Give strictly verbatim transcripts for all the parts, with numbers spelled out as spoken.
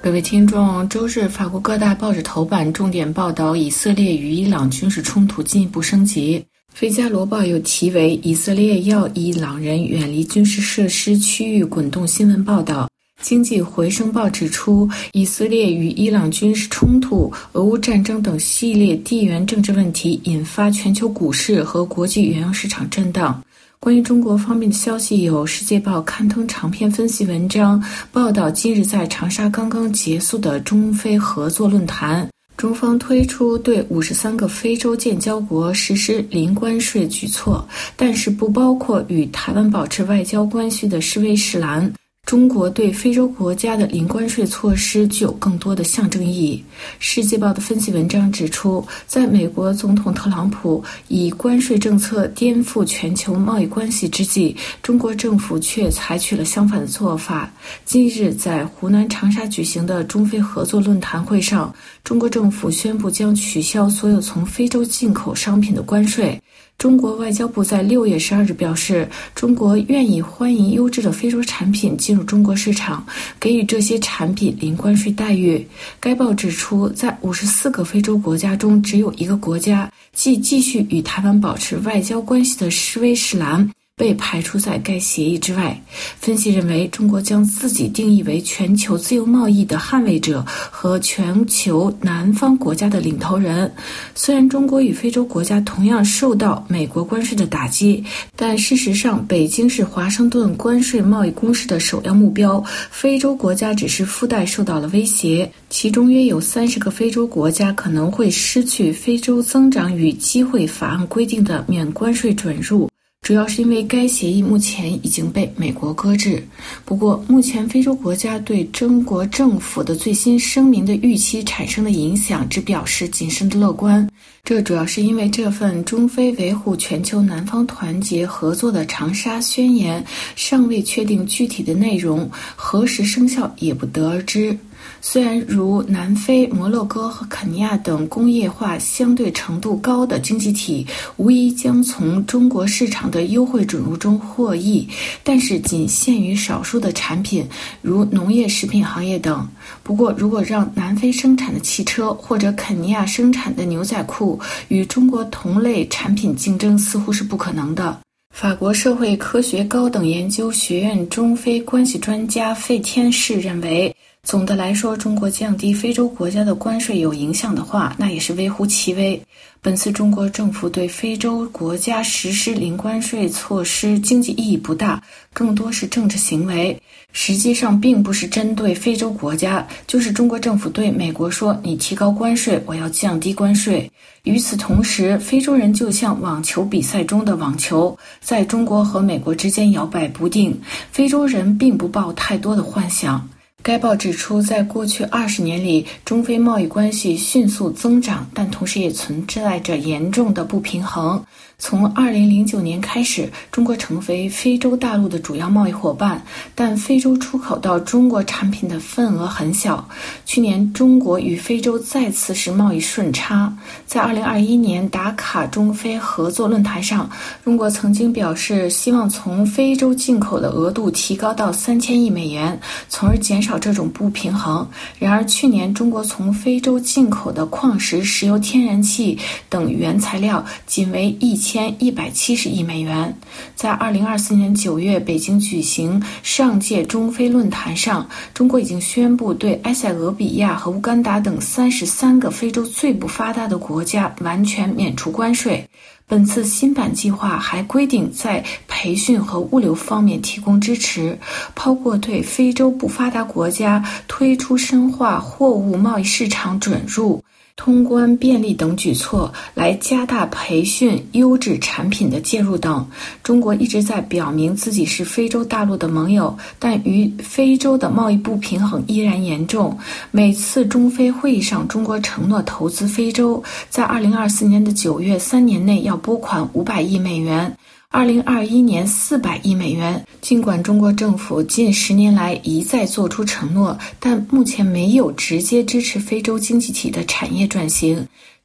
各位听众，周日法国各大报纸头版重点报道以色列与伊朗军事冲突进一步升级。费加罗报有题为以色列要伊朗人远离军事设施区域滚动新闻报道。经济回声报指出，以色列与伊朗军事冲突、俄乌战争等系列地缘政治问题引发全球股市和国际原油市场震荡。关于中国方面的消息有，《世界报》刊登长篇分析文章，报道今日在长沙刚刚结束的中非合作论坛，中方推出对五十三个非洲建交国实施零关税举措，但是不包括与台湾保持外交关系的施威士兰。中国对非洲国家的零关税措施具有更多的象征意义。世界报的分析文章指出，在美国总统特朗普以关税政策颠覆全球贸易关系之际，中国政府却采取了相反的做法。近日在湖南长沙举行的中非合作论坛会上，中国政府宣布将取消所有从非洲进口商品的关税。中国外交部在六月十二日表示，中国愿意欢迎优质的非洲产品进入中国市场，给予这些产品零关税待遇。该报指出，在五十四个非洲国家中，只有一个国家，即继续与台湾保持外交关系的施威士兰，被排除在该协议之外。分析认为，中国将自己定义为全球自由贸易的捍卫者和全球南方国家的领头人。虽然中国与非洲国家同样受到美国关税的打击，但事实上北京是华盛顿关税贸易攻势的首要目标，非洲国家只是附带受到了威胁。其中约有三十个非洲国家可能会失去非洲增长与机会法案规定的免关税准入，主要是因为该协议目前已经被美国搁置。不过，目前非洲国家对中国政府的最新声明的预期产生的影响只表示谨慎的乐观。这主要是因为这份中非维护全球南方团结合作的长沙宣言尚未确定具体的内容，何时生效也不得而知。虽然如南非、摩洛哥和肯尼亚等工业化相对程度高的经济体无疑将从中国市场的优惠准入中获益，但是仅限于少数的产品，如农业食品行业等。不过，如果让南非生产的汽车或者肯尼亚生产的牛仔裤与中国同类产品竞争，似乎是不可能的。法国社会科学高等研究学院中非关系专家费天士认为，总的来说，中国降低非洲国家的关税有影响的话，那也是微乎其微。本次中国政府对非洲国家实施零关税措施，经济意义不大，更多是政治行为。实际上并不是针对非洲国家，就是中国政府对美国说，你提高关税，我要降低关税。与此同时，非洲人就像网球比赛中的网球，在中国和美国之间摇摆不定，非洲人并不抱太多的幻想。该报指出，在过去二十年里，中非贸易关系迅速增长，但同时也存在着严重的不平衡。从二零零九年开始，中国成为非洲大陆的主要贸易伙伴，但非洲出口到中国产品的份额很小。去年，中国与非洲再次是贸易顺差。在二零二一年达卡中非合作论坛上，中国曾经表示希望从非洲进口的额度提高到三千亿美元，从而减少这种不平衡。然而，去年中国从非洲进口的矿石、石油、天然气等原材料仅为一千一百七十亿美元。在二零二四年九月北京举行上届中非论坛上，中国已经宣布对埃塞俄比亚和乌干达等三十三个非洲最不发达的国家完全免除关税。本次新版计划还规定在培训和物流方面提供支持，包括对非洲不发达国家推出深化货物贸易市场准入、通关便利等举措，来加大培训优质产品的介入等。中国一直在表明自己是非洲大陆的盟友，但与非洲的贸易不平衡依然严重。每次中非会议上，中国承诺投资非洲，在二零二四年的九月，三年内要拨款五百亿美元。二零二一年四百亿美元。尽管中国政府近十年来一再做出承诺，但目前没有直接支持非洲经济体的产业转型。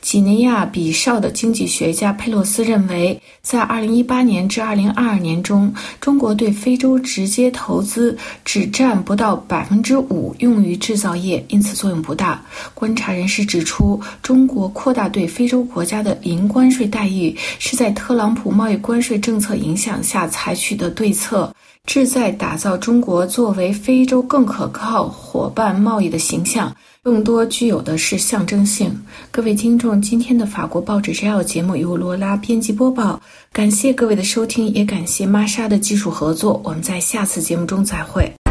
几内亚比绍的经济学家佩洛斯认为，在二零一八年至二零二二年中，中国对非洲直接投资只占不到百分之五用于制造业，因此作用不大。观察人士指出，中国扩大对非洲国家的零关税待遇，是在特朗普贸易关税政策影响下采取的对策，旨在打造中国作为非洲更可靠伙伴贸易的形象，更多具有的是象征性。各位听众，今天的法国报纸摘要节目由罗拉编辑播报，感谢各位的收听，也感谢玛莎的技术合作，我们在下次节目中再会。